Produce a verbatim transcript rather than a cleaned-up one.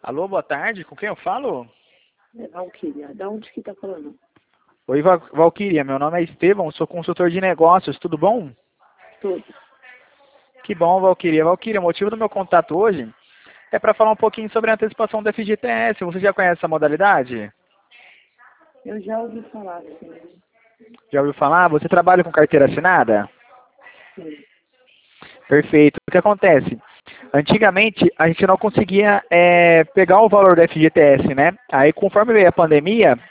Alô, boa tarde, com quem eu falo? É Valquíria. Da onde que tá falando? Oi, Val- Valquíria, meu nome é Estevão, sou consultor de negócios, tudo bom? Tudo. Que bom, Valquíria. Valquíria, o motivo do meu contato hoje é para falar um pouquinho sobre a antecipação do F G T S. Você já conhece essa modalidade? Eu já ouvi falar, assim. Já ouviu falar? Você trabalha com carteira assinada? Sim. Perfeito. O que acontece? Antigamente, a gente não conseguia é, pegar o valor do F G T S, né? Aí, conforme veio a pandemia,